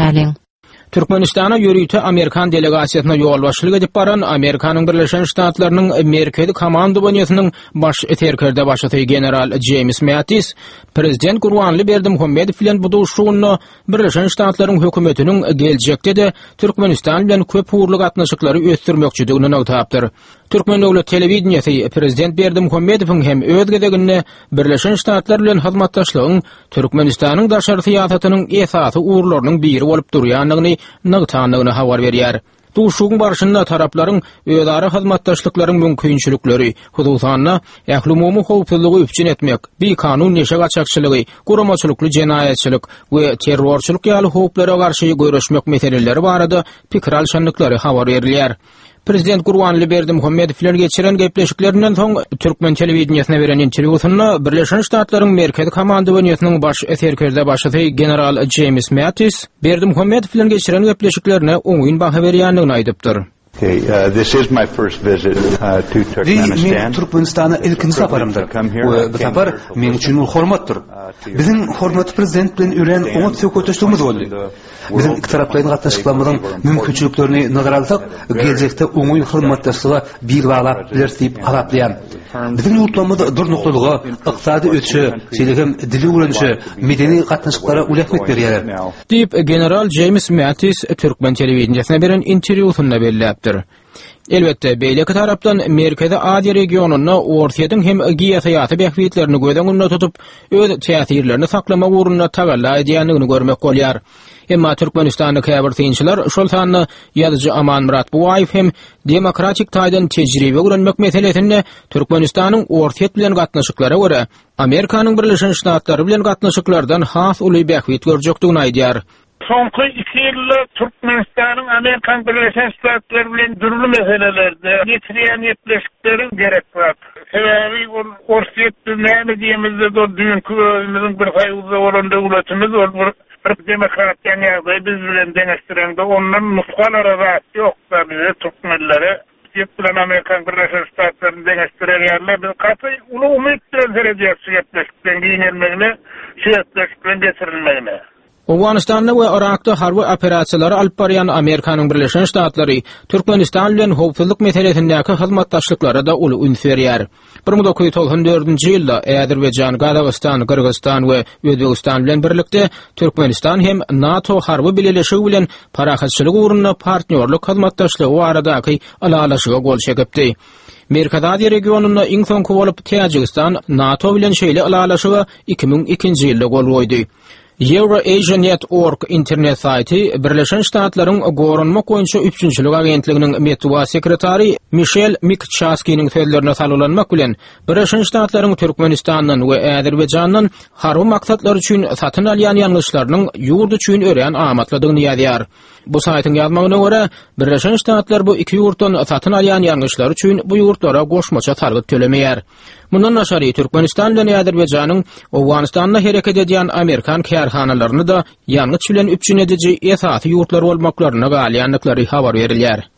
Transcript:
äliň. Türkmenistana ýörüýte Amerikan delegasiýasyna ýolbaşçylyk edip baran Amerikanyň Birleşen Ştatlarynyň Merkezi Komandowaniýasynyň baş eterkerde başçy general James Mattis, Prezident Gurbanly Berdimuhammedow bilen bu duşugyny Birleşen Ştatlaryň hökümetiniň geljekde de Türkmenistan bilen köp uğurly gatnaşyklary ösdürmekçiligini näwtapdyr. Türkmen döwlet telewizionyasy Prezident Berdimuhammedowyň hem öz gezeginde Birleşen Ştatlar bilen hyzmatdaşlygyň Türkmenistanyň daşary syýasatynyň esasy uğurlarynyň biri bolup durýanlygyny nagtanlygyny habar berýär. Duşugyň barşynda taraplaryň özara hyzmatdaşlyklaryň mümkinçilikleri, hususan ähli-umumy howpsuzlygy üçin etmek, bir kanun neşe gaçakçylygy, guramaçylykly jenaýetçilik we terrorçylyk ýaly howplara garşy görüşmek meseleleri barada pikir alşanlyklary habar berilýär. Prezident Gurbanly Berdimuhammedow bilen geçiren gepleşiklerinden soň Türkmen telewizionyasına beren interwýusynda Birleşen Ştatlaryň Merkezi Komandowaniýasynyň baş eterkerde başçy general James Mattis Berdimuhammedow bilen geçiren gepleşiklerine oňyn baha berýändigini aýdypdyr. Okay, this is my first visit to Turkmenistan. Türkmenistan'a ilkinci safarımdır. Bu safar men üçin ul hormatdyr. Bizim hormatly prezident bilen ören oňa söhbetleşdigimiz boldy. Bizim iki taraplaryň gatnaşyklarymyzyň mümkinçiliklerini nazara alsak, geljekde oňy hyzmatdaşlyga bir baglap bilersiýip alaplaýan. Bizim ýurtlarymyzda durnuklygy, ykdysady ötüşi, şeýlegem dili öwrenişi, medeni gatnaşyklara ulakmet berýär. Diýip general James Mattis Türkmen telewizionyasına beren interwýusynda belläpdir. Elbette beýleki tarapdan Merkezi Aziýa regionuny ortaýadyň hem giýasaýaty bähwitlerini göz tutup öz täsirlerini saklamak uğruna tagalla edýändigini görmek bolýar. Emma Türkmenistanyň käbir tynçylar şol sany ýazyjy Aman Murat Buwaýew hem demokratik taýdan tejribe öwrenmek meselesinde Türkmenistanyň ortaýat bilen gatnaşyklary görä Amerikanyň Birleşen Ştatlary bilen gatnaşyklardan has uly bähwit görjekdigini aýdýar. Soňky 2 ýylda Türkmenistanyň Amerikan Birleşen Ştatlary bilen dürli meselelerde ýetirýän ýetleşikleriň gerek bar. Sebebi ortaýat näme diýemizde düňkü özümiziň bir haýyzy bolan döwletimiz bol bir demokratiýany ýa-da biz bilen deňeşdirende ondan musgal arada ýokda bize Türkmenlere bilen Amerikan Birleşen Ştatlaryny deňeşdiren ýerler biz gaty uly umyt bilen derejesi ýetleşikden giňelmegine, şeýletleşikden getirilmegine. Awganistanda we Irakda harby operasiýalary alyp barýan Amerikanyň Birleşen Ştatlary Türkmenistan bilen howpsuzlyk meselesindäki hyzmatdaşlyklary da uly üns berýär. 1994-nji ýylda Äzerbeýjan, Gazawstan, Kyrgyzstan we Özbegistan bilen birlikde Türkmenistan hem NATO harby bileşigi bilen parahatçylyk uğruna partnerlik hyzmatdaşlygy aradaky alalaşyga gol çekipdi. Merkezi Aziýa regionuny iň soňky bolup Täjikistan NATO bilen şeýle alalaşyga 2002-nji ýylda gol goýdy. EuroAsia.org internet saýty Birleşen Ştatlaryň gorunma goýunça üçinçilik agentliginiň metbuat sekretary Michel Mikchaskiň sözlerine salylanmak bilen Birleşen Ştatlaryň Türkmenistanyň we Äzerbeýjanyň harby maksatlar üçin satyn alýan ýangyşlarynyň ýurt üçin ören amatladygyny ýazýar. Bu saýtyň ýazmagyna görä Birleşen Ştatlar bu iki ýurtdan satyn alýan ýangyşlar üçin bu ýurtlara goşmaça targyt tölemeýär. Mundan naşary Türkmenistan bilen Äzerbeýjanyň Awganistanda hereket edýän Amerikan kärhanalaryny da ýangyç bilen üçin edici esasy ýurtlar bolmaklaryna galýanlyklary habar berilýär.